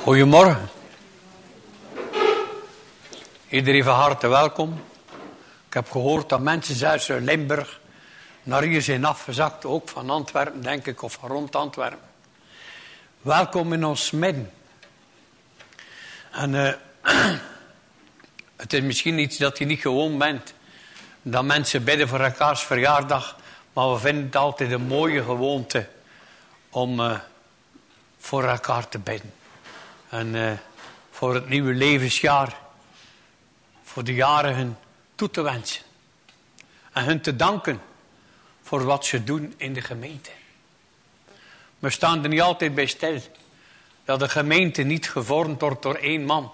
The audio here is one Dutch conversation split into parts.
Goedemorgen. Iedereen van harte welkom. Ik heb gehoord dat mensen zelfs uit Limburg naar hier zijn afgezakt. Ook van Antwerpen, denk ik, of van rond Antwerpen. Welkom in ons midden. En het is misschien iets dat je niet gewoon bent. Dat mensen bidden voor elkaars verjaardag. Maar we vinden het altijd een mooie gewoonte om voor elkaar te bidden. En voor het nieuwe levensjaar, voor de jarigen toe te wensen. En hun te danken voor wat ze doen in de gemeente. We staan er niet altijd bij stil. Dat de gemeente niet gevormd wordt door één man.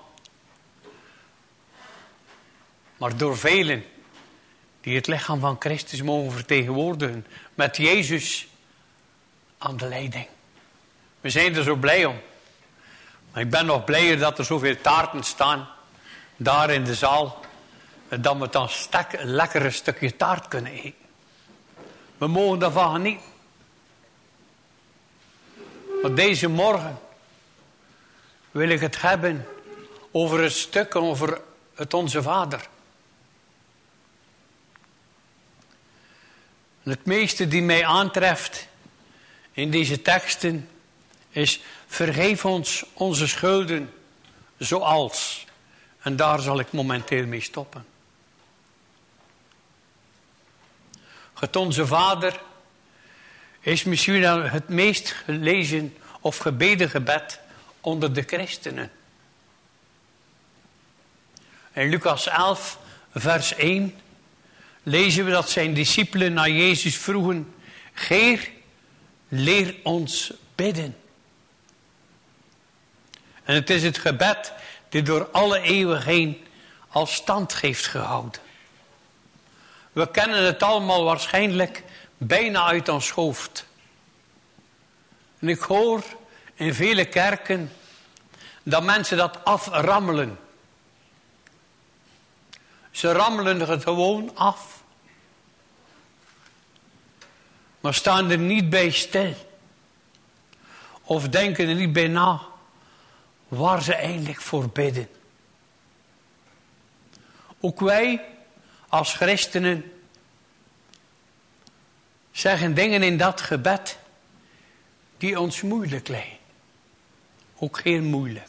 Maar door velen die het lichaam van Christus mogen vertegenwoordigen. Met Jezus aan de leiding. We zijn er zo blij om. Maar ik ben nog blijer dat er zoveel taarten staan. Daar in de zaal. En dat we dan een lekkere stukje taart kunnen eten. We mogen daarvan genieten. Maar deze morgen wil ik het hebben over het stuk over het Onze Vader. En het meeste die mij aantreft in deze teksten is: vergeef ons onze schulden zoals. En daar zal ik momenteel mee stoppen. Het Onze Vader is misschien wel het meest gelezen of gebeden gebed onder de christenen. In Lucas 11 vers 1 lezen we dat zijn discipelen naar Jezus vroegen: Heer, leer ons bidden. En het is het gebed die door alle eeuwen heen al stand heeft gehouden. We kennen het allemaal waarschijnlijk bijna uit ons hoofd. En ik hoor in vele kerken dat mensen dat aframmelen. Ze rammelen het gewoon af. Maar staan er niet bij stil. Of denken er niet bij na waar ze eigenlijk voor bidden. Ook wij als christenen zeggen dingen in dat gebed die ons moeilijk lijken. Ook heel moeilijk.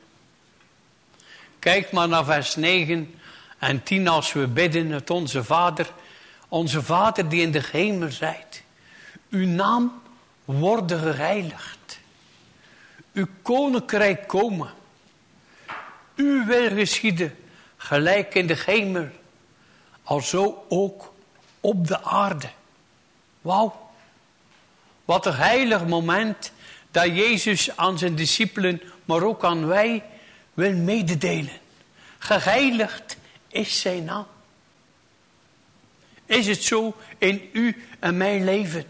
Kijk maar naar vers 9 en 10 als we bidden het Onze Vader die in de hemel zijt. Uw naam worden geheiligd. Uw koninkrijk komen. Uw wil geschieden, gelijk in de hemel, alzo ook op de aarde. Wauw. Wat een heilig moment dat Jezus aan zijn discipelen, maar ook aan wij, wil mededelen. Geheiligd is zijn naam. Is het zo in u en mijn leven?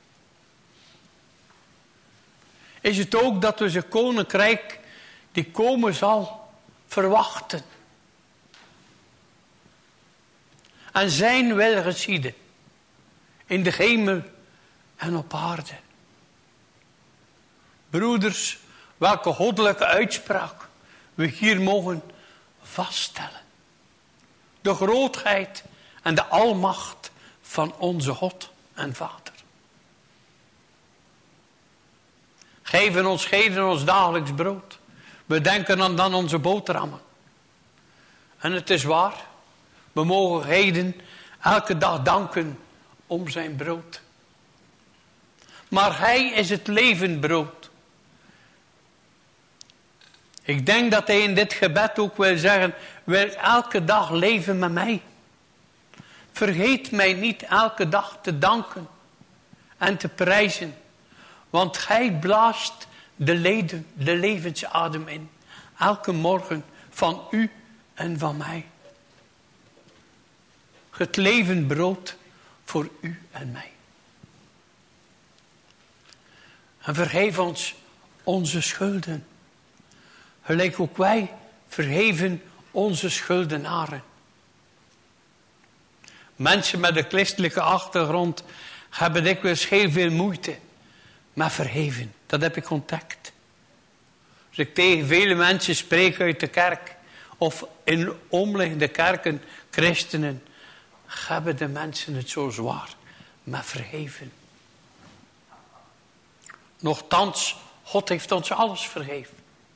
Is het ook dat we zijn koninkrijk die komen zal verwachten? En zijn wil geschieden. In de hemel en op aarde. Broeders, welke goddelijke uitspraak we hier mogen vaststellen. De grootheid en de almacht van onze God en Vader. Geven ons heden ons dagelijks brood. We denken aan dan onze boterhammen. En het is waar. We mogen heden elke dag danken om zijn brood. Maar hij is het levend brood. Ik denk dat hij in dit gebed ook wil zeggen: wil elke dag leven met mij. Vergeet mij niet elke dag te danken en te prijzen. Want gij blaast de levensadem in. Elke morgen van u en van mij. Het levend brood voor u en mij. En vergeef ons onze schulden. Gelijk ook wij vergeven onze schuldenaren. Mensen met een christelijke achtergrond hebben dikwijls heel veel moeite met vergeven. Dat heb ik ontdekt. Als ik tegen vele mensen spreek uit de kerk, of in omliggende kerken, christenen, hebben de mensen het zo zwaar met vergeven. Nochtans, God heeft ons alles vergeven.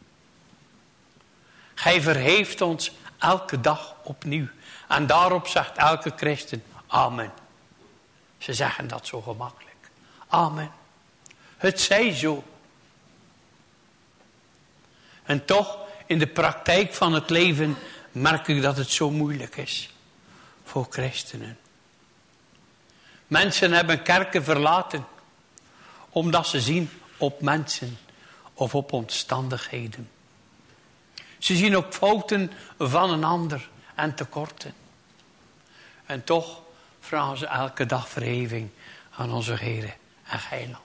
Hij vergeeft ons elke dag opnieuw. En daarop zegt elke christen, amen. Ze zeggen dat zo gemakkelijk. Amen. Het zij zo. En toch, in de praktijk van het leven, merk ik dat het zo moeilijk is. Voor christenen. Mensen hebben kerken verlaten. Omdat ze zien op mensen. Of op omstandigheden. Ze zien ook fouten van een ander. En tekorten. En toch vragen ze elke dag vergeving aan onze Heere en Heiland.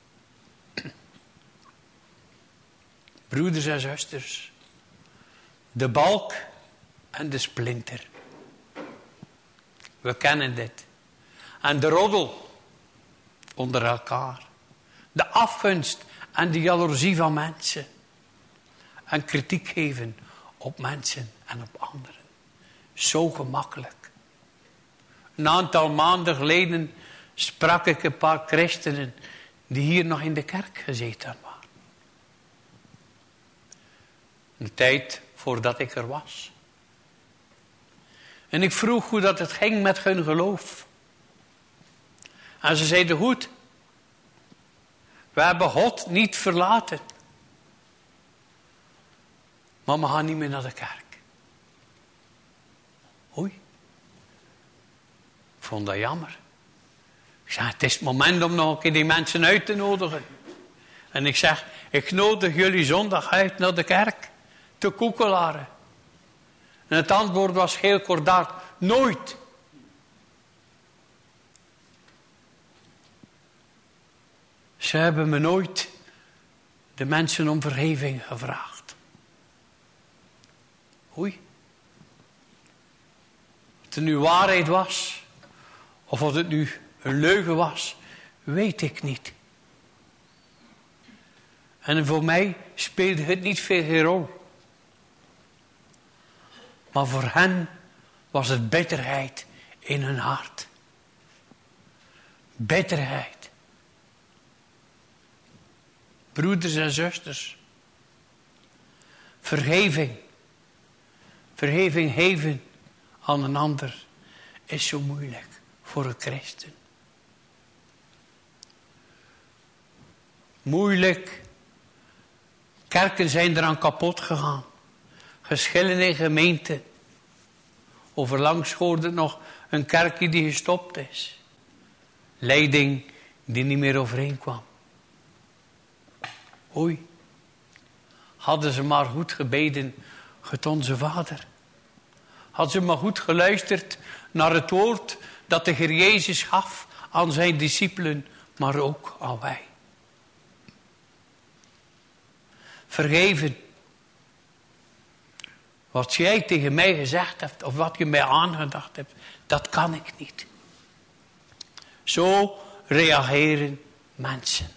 Broeders en zusters. De balk en de splinter. We kennen dit. En de roddel onder elkaar. De afgunst en de jaloezie van mensen. En kritiek geven op mensen en op anderen. Zo gemakkelijk. Een aantal maanden geleden sprak ik een paar christenen die hier nog in de kerk gezeten waren. Een tijd voordat ik er was. En ik vroeg hoe dat het ging met hun geloof. En ze zeiden goed. We hebben God niet verlaten. Maar we gaan niet meer naar de kerk. Oei. Ik vond dat jammer. Ik zei, het is het moment om nog een keer die mensen uit te nodigen. En ik zeg, ik nodig jullie zondag uit naar de kerk. Te Koekelaren. En het antwoord was heel kordaat. Nooit. Ze hebben me nooit de mensen om vergeving gevraagd. Oei. Of het nu waarheid was. Of of het nu een leugen was. Weet ik niet. En voor mij speelde het niet veel rol. Maar voor hen was het bitterheid in hun hart. Bitterheid. Broeders en zusters. Vergeving. Vergeving geven aan een ander is zo moeilijk voor een christen. Moeilijk. Kerken zijn eraan kapot gegaan. Geschillen in gemeenten. Overlangs hoorde nog een kerkje die gestopt is. Leiding die niet meer overeenkwam. Oei. Hadden ze maar goed gebeden, het onze Vader. Hadden ze maar goed geluisterd naar het woord dat de Heer Jezus gaf aan zijn discipelen, maar ook aan wij. Vergeven. Wat jij tegen mij gezegd hebt, of wat je mij aangedacht hebt, dat kan ik niet. Zo reageren mensen.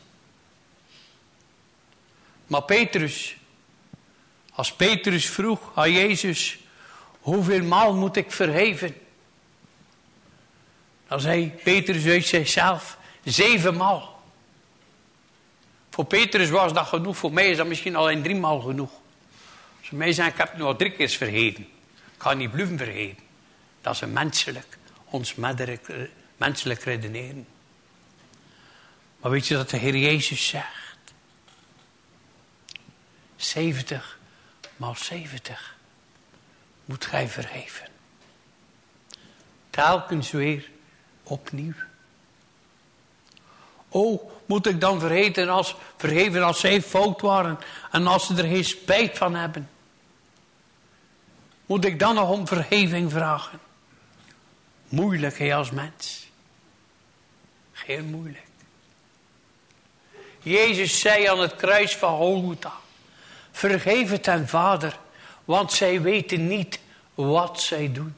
Maar Petrus, als Petrus vroeg aan Jezus, hoeveel maal moet ik vergeven? Dan zei Petrus uit zichzelf, 7 maal. Voor Petrus was dat genoeg, voor mij is dat misschien alleen 3 maal genoeg. Als mij zeggen, ik heb het nu al 3 keer vergeten. Ik ga niet blijven vergeten. Dat is een menselijk, ons menselijk redeneren. Maar weet je dat de Heer Jezus zegt? 70 maal 70 moet gij vergeven. Telkens weer opnieuw. Oh, moet ik dan vergeven als zij fout waren en als ze er geen spijt van hebben? Moet ik dan nog om vergeving vragen? Moeilijk, hè, als mens. Heel moeilijk. Jezus zei aan het kruis van Golgotha, vergeef het hen, Vader, want zij weten niet wat zij doen.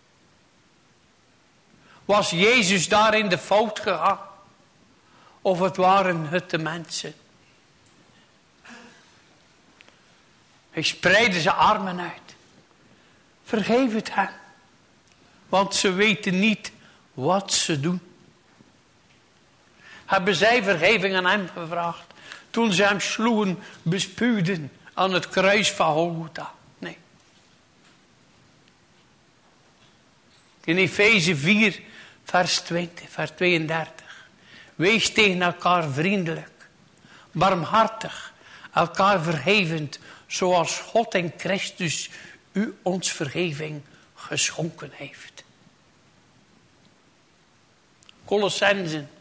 Was Jezus daar in de fout gegaan? Of het waren het de mensen? Hij spreidde zijn armen uit. Vergeef het hen. Want ze weten niet wat ze doen. Hebben zij vergeving aan hem gevraagd? Toen ze hem sloegen, bespuwden aan het kruis van Golgotha. Nee. In Efeze 4, vers 20, vers 32. Wees tegen elkaar vriendelijk, barmhartig, elkaar vergevend, zoals God in Christus u ons vergeving geschonken heeft. Colossenzen.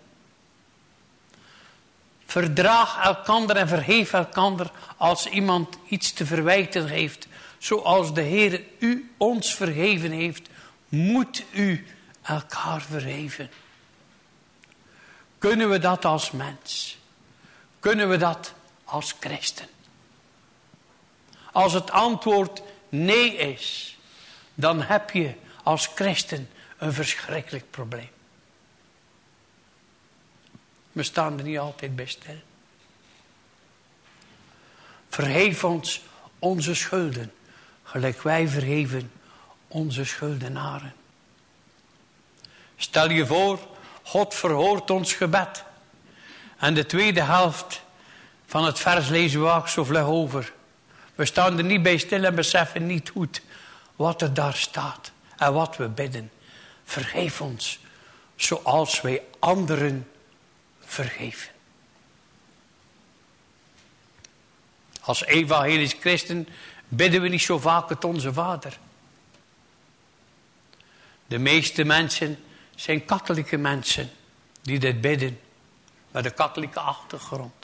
Verdraag elkander en vergeef elkander als iemand iets te verwijten heeft. Zoals de Heer u ons vergeven heeft, moet u elkaar vergeven. Kunnen we dat als mens? Kunnen we dat als christen? Als het antwoord nee is, dan heb je als christen een verschrikkelijk probleem. We staan er niet altijd bij stil. Vergeef ons onze schulden, gelijk wij vergeven onze schuldenaren. Stel je voor, God verhoort ons gebed. En de tweede helft van het vers lezen we ook zo vlug over. We staan er niet bij stil en beseffen niet goed wat er daar staat en wat we bidden. Vergeef ons zoals wij anderen vergeven. Als evangelisch christen bidden we niet zo vaak het Onze Vader. De meeste mensen zijn katholieke mensen die dit bidden met een katholieke achtergrond.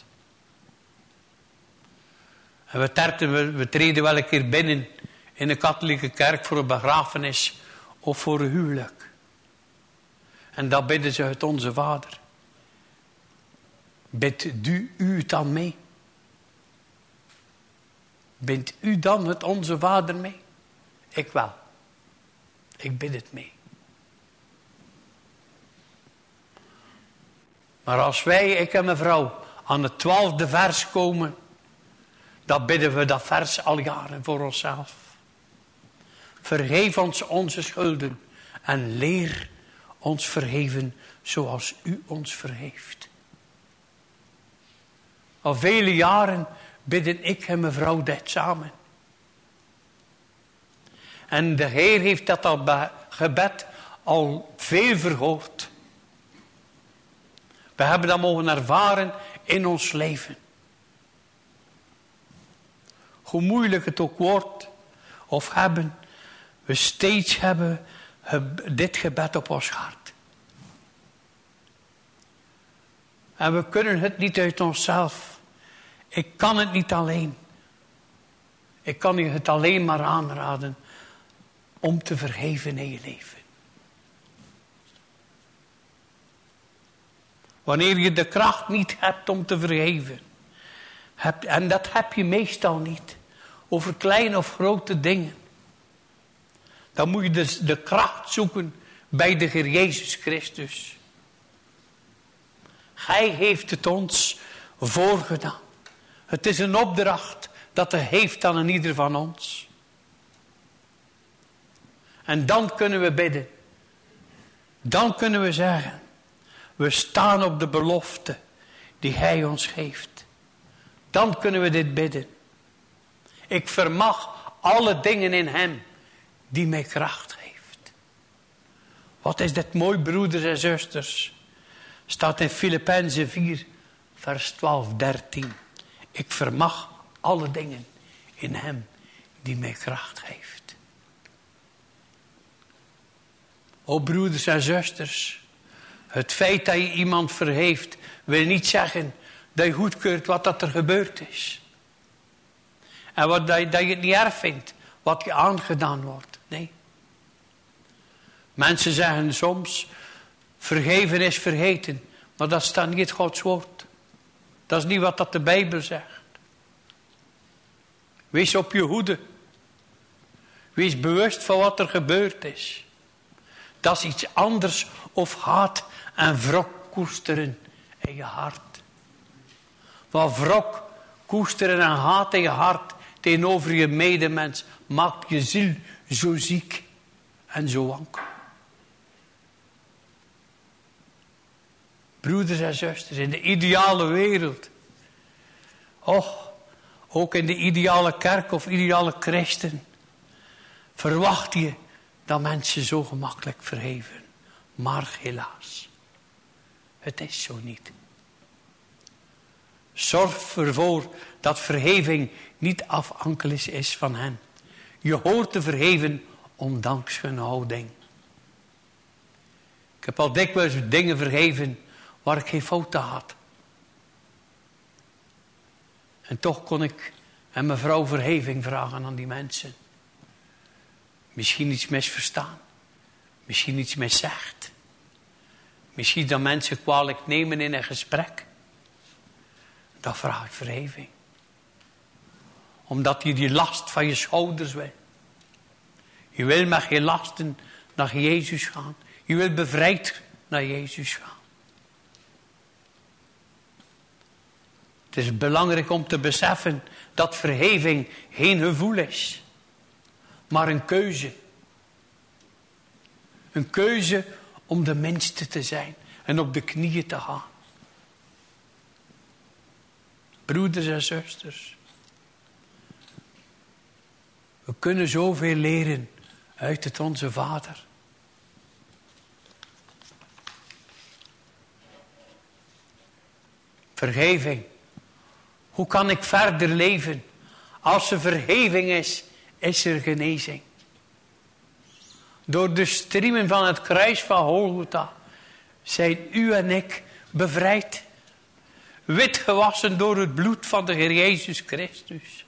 En we treden wel een keer binnen in een katholieke kerk voor een begrafenis of voor een huwelijk. En dan bidden ze het Onze Vader. Bidt u het dan mee? Bindt u dan het Onze Vader mee? Ik wel. Ik bid het mee. Maar als wij, ik en mijn vrouw, aan het 12e vers komen, dan bidden we dat vers al jaren voor onszelf. Vergeef ons onze schulden en leer ons vergeven zoals u ons vergeeft. Al vele jaren bidden ik en mijn vrouw dit samen. En de Heer heeft dat gebed al veel verhoord. We hebben dat mogen ervaren in ons leven. Hoe moeilijk het ook wordt of hebben, we steeds hebben dit gebed op ons hart. En we kunnen het niet uit onszelf. Ik kan het niet alleen. Ik kan je het alleen maar aanraden om te vergeven in je leven. Wanneer je de kracht niet hebt om te vergeven. En dat heb je meestal niet. Over kleine of grote dingen. Dan moet je dus de kracht zoeken bij de Heer Jezus Christus. Hij heeft het ons voorgedaan. Het is een opdracht dat hij heeft aan een ieder van ons. En dan kunnen we bidden. Dan kunnen we zeggen. We staan op de belofte die hij ons geeft. Dan kunnen we dit bidden. Ik vermag alle dingen in hem die mij kracht geeft. Wat is dit mooi, broeders en zusters. Staat in Filippenzen 4 vers 12, 13. Ik vermag alle dingen in hem die mij kracht geeft. O broeders en zusters. Het feit dat je iemand vergeeft wil niet zeggen dat je goedkeurt wat dat er gebeurd is. En dat je het niet erg vindt wat je aangedaan wordt. Nee. Mensen zeggen soms, vergeven is vergeten. Maar dat staat niet in Gods woord. Dat is niet wat dat de Bijbel zegt. Wees op je hoede. Wees bewust van wat er gebeurd is. Dat is iets anders of haat en wrok koesteren in je hart. Want wrok, koesteren en haat in je hart, tegenover je medemens maakt je ziel zo ziek en zo wankel. Broeders en zusters, in de ideale wereld, ook in de ideale kerk of ideale christen, verwacht je dat mensen zo gemakkelijk vergeven. Maar helaas, het is zo niet. Zorg ervoor dat vergeving niet afhankelijk is van hen. Je hoort te vergeven ondanks hun houding. Ik heb al dikwijls dingen vergeven waar ik geen fouten had. En toch kon ik en mijn vrouw vergeving vragen aan die mensen. Misschien iets misverstaan. Misschien iets miszegd. Misschien dat mensen kwalijk nemen in een gesprek. Dan vraag ik vergeving. Omdat je die last van je schouders wil. Je wil met je lasten naar Jezus gaan. Je wil bevrijd naar Jezus gaan. Het is belangrijk om te beseffen dat vergeving geen gevoel is. Maar een keuze. Een keuze om de minste te zijn. En op de knieën te gaan. Broeders en zusters. We kunnen zoveel leren uit het Onze Vader. Vergeving. Hoe kan ik verder leven? Als er vergeving is, is er genezing. Door de striemen van het kruis van Golgotha zijn u en ik bevrijd. Wit gewassen door het bloed van de Heer Jezus Christus.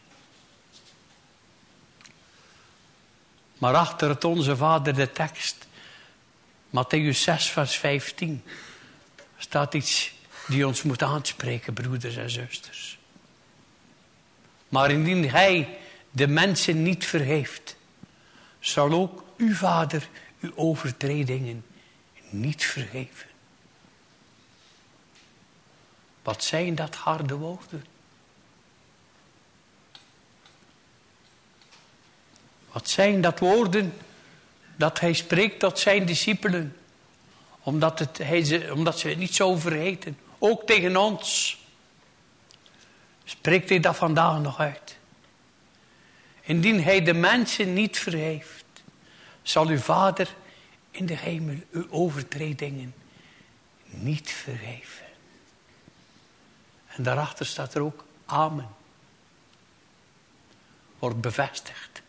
Maar achter het Onze Vader, de tekst, Mattheüs 6 vers 15, staat iets die ons moet aanspreken, broeders en zusters. Maar indien Hij de mensen niet vergeeft, zal ook uw Vader uw overtredingen niet vergeven. Wat zijn dat harde woorden? Wat zijn dat woorden dat hij spreekt tot zijn discipelen? Omdat ze het niet zo vergeten. Ook tegen ons. Spreekt hij dat vandaag nog uit. Indien hij de mensen niet vergeeft, zal uw Vader in de hemel uw overtredingen niet vergeven. En daarachter staat er ook amen. Wordt bevestigd.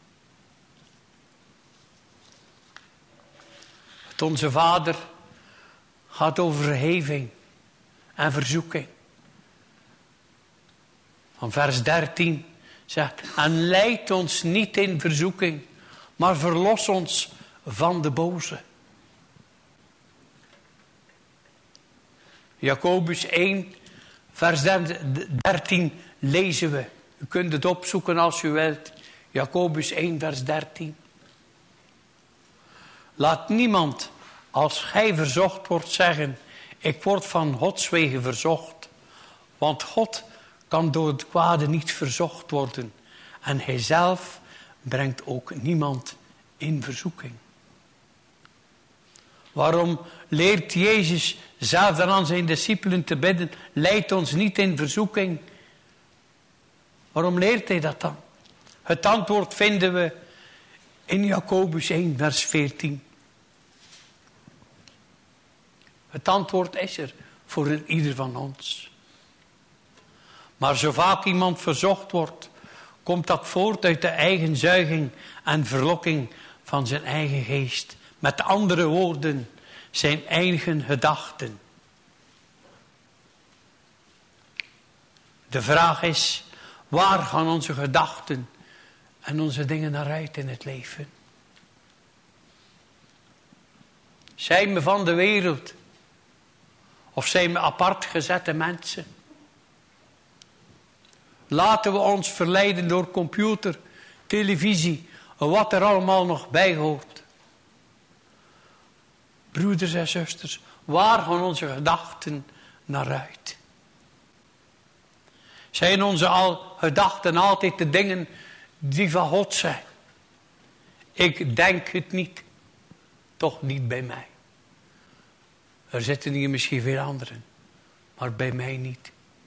Het Onze Vader gaat over vergeving en verzoeking. Van vers 13 zegt: en leid ons niet in verzoeking, maar verlos ons van de boze. Jacobus 1 vers 13 lezen we. U kunt het opzoeken als u wilt. Jacobus 1 vers 13. Laat niemand, als gij verzocht wordt, zeggen: ik word van Gods wegen verzocht. Want God kan door het kwade niet verzocht worden. En hij zelf brengt ook niemand in verzoeking. Waarom leert Jezus zelf dan aan zijn discipelen te bidden: leid ons niet in verzoeking? Waarom leert hij dat dan? Het antwoord vinden we in Jacobus 1 vers 14. Het antwoord is er voor ieder van ons. Maar zo vaak iemand verzocht wordt, komt dat voort uit de eigen zuiging en verlokking van zijn eigen geest. Met andere woorden, zijn eigen gedachten. De vraag is: waar gaan onze gedachten en onze dingen naar uit in het leven? Zijn we van de wereld? Of zijn we apart gezette mensen? Laten we ons verleiden door computer, televisie en wat er allemaal nog bij hoort. Broeders en zusters, waar gaan onze gedachten naar uit? Zijn onze gedachten altijd de dingen die van God zijn? Ik denk het niet. Toch niet bij mij. Er zitten hier misschien veel anderen. Maar bij mij niet.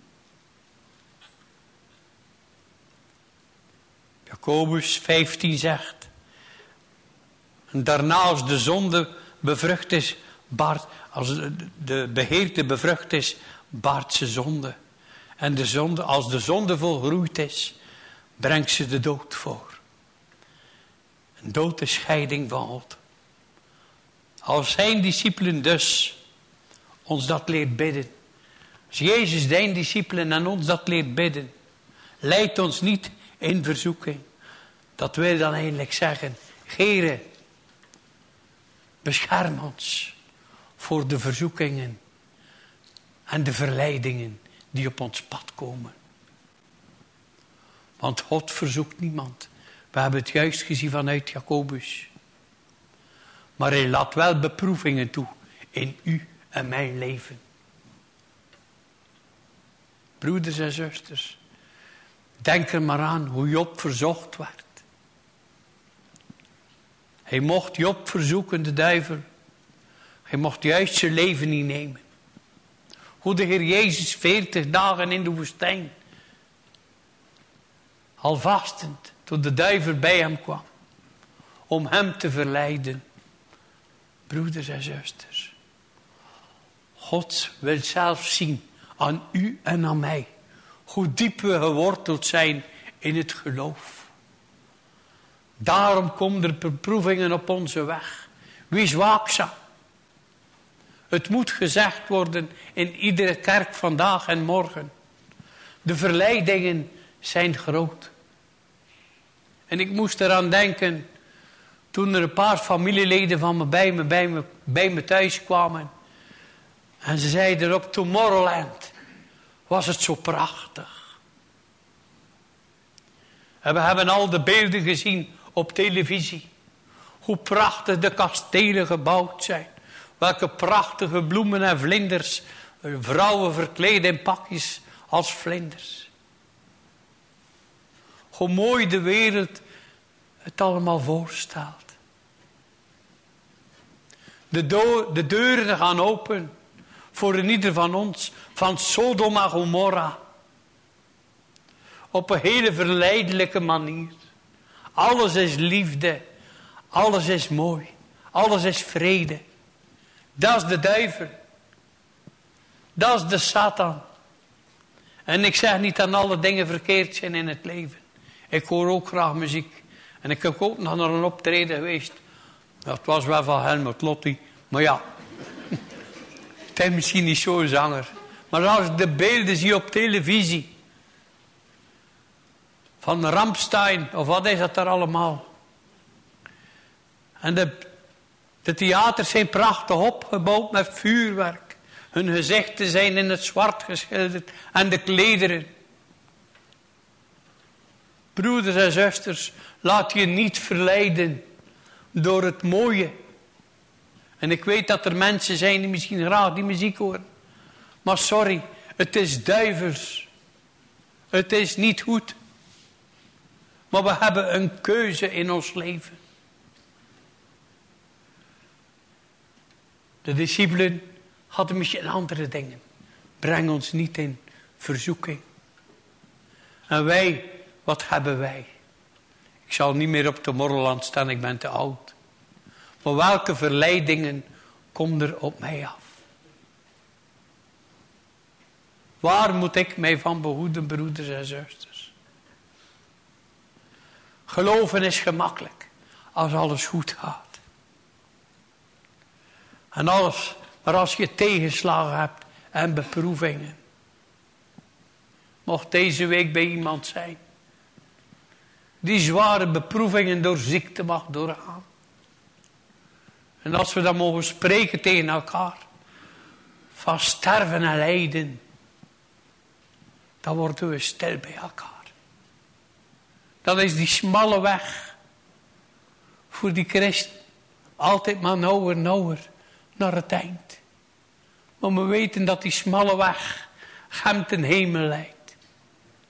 Jacobus 15 zegt. En daarna als de zonde bevrucht is, als de beheerte bevrucht is, baart ze zonde. En de zonde, als de zonde volgroeid is, brengt ze de dood voor. Een dood is scheiding van God. Als zijn discipelen dus ons dat leert bidden. Als Jezus zijn discipelen en ons dat leert bidden. Leidt ons niet in verzoeking. Dat wil dan eigenlijk zeggen. Heere, bescherm ons voor de verzoekingen en de verleidingen die op ons pad komen. Want God verzoekt niemand. We hebben het juist gezien vanuit Jacobus. Maar hij laat wel beproevingen toe in u en mijn leven. Broeders en zusters, denk er maar aan hoe Job verzocht werd. Hij mocht Job verzoeken, de duivel. Hij mocht juist zijn leven niet nemen. Hoe de Heer Jezus 40 dagen in de woestijn, al vastend, tot de duivel bij hem kwam. Om hem te verleiden. Broeders en zusters. God wil zelf zien aan u en aan mij. Hoe diep we geworteld zijn in het geloof. Daarom komen er beproevingen op onze weg. Wees waakzaam. Het moet gezegd worden in iedere kerk vandaag en morgen. De verleidingen zijn groot. En ik moest eraan denken toen er een paar familieleden van me bij me thuis kwamen. En ze zeiden op Tomorrowland was het zo prachtig. En we hebben al de beelden gezien op televisie. Hoe prachtig de kastelen gebouwd zijn. Welke prachtige bloemen en vlinders. Vrouwen verkleed in pakjes als vlinders. Hoe mooi de wereld het allemaal voorstelt. De deuren gaan open voor een ieder van ons. Van Sodom en Gomorra. Op een hele verleidelijke manier. Alles is liefde. Alles is mooi. Alles is vrede. Dat is de duivel. Dat is de Satan. En ik zeg niet dat alle dingen verkeerd zijn in het leven. Ik hoor ook graag muziek. En ik heb ook nog naar een optreden geweest. Dat was wel van Helmut Lotti. Maar ja. Het is misschien niet zo'n zanger. Maar als ik de beelden zie op televisie. Van Rammstein. Of wat is dat daar allemaal. En de theaters zijn prachtig opgebouwd met vuurwerk. Hun gezichten zijn in het zwart geschilderd. En de klederen. Broeders en zusters, laat je niet verleiden door het mooie. En ik weet dat er mensen zijn die misschien graag die muziek horen. Maar sorry, het is duivels. Het is niet goed. Maar we hebben een keuze in ons leven. De discipelen hadden misschien andere dingen. Breng ons niet in verzoeking. En wij, wat hebben wij? Ik zal niet meer op de Tomorrowland staan, ik ben te oud. Maar welke verleidingen komen er op mij af? Waar moet ik mij van behoeden, broeders en zusters? Geloven is gemakkelijk als alles goed gaat. Maar als je tegenslagen hebt en beproevingen. Mocht deze week bij iemand zijn. Die zware beproevingen door ziekte mag doorgaan. En als we dan mogen spreken tegen elkaar. Van sterven en lijden. Dan worden we stil bij elkaar. Dat is die smalle weg. Voor die christen. Altijd maar nauwer naar het eind. Maar we weten dat die smalle weg hem ten hemel leidt.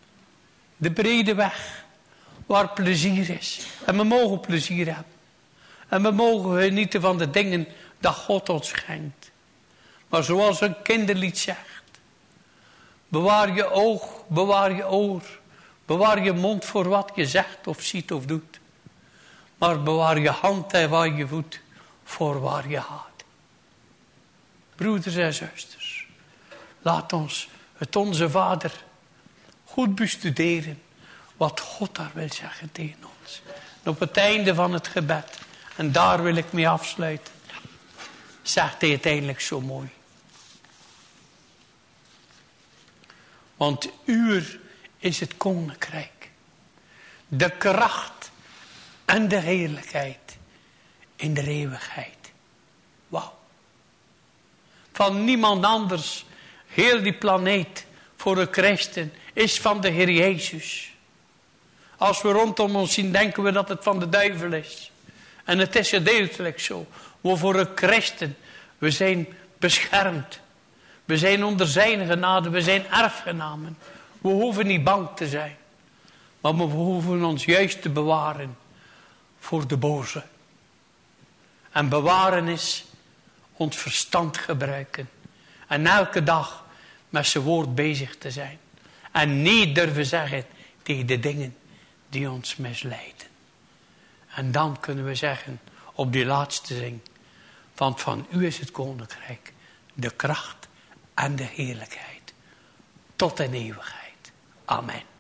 De brede weg waar plezier is. En we mogen plezier hebben. En we mogen genieten van de dingen dat God ons schenkt. Maar zoals een kinderlied zegt. Bewaar je oog, bewaar je oor. Bewaar je mond voor wat je zegt of ziet of doet. Maar bewaar je hand en waar je voet voor waar je gaat. Broeders en zusters. Laat ons het onze Vader goed bestuderen. Wat God daar wil zeggen tegen ons. En op het einde van het gebed. En daar wil ik mee afsluiten. Zegt hij uiteindelijk zo mooi. Want uur is het koninkrijk. De kracht en de heerlijkheid in de eeuwigheid. Wauw. Van niemand anders. Heel die planeet voor een christen is van de Heer Jezus. Als we rondom ons zien denken we dat het van de duivel is. En het is gedeeltelijk zo. Maar voor een christen, we zijn beschermd. We zijn onder zijn genade, we zijn erfgenamen. We hoeven niet bang te zijn. Maar we hoeven ons juist te bewaren voor de boze. En bewaren is ons verstand gebruiken. En elke dag met zijn woord bezig te zijn. En niet durven zeggen tegen de dingen die ons misleiden. En dan kunnen we zeggen op die laatste zin. Want van u is het koninkrijk, de kracht en de heerlijkheid. Tot in eeuwigheid. Amen.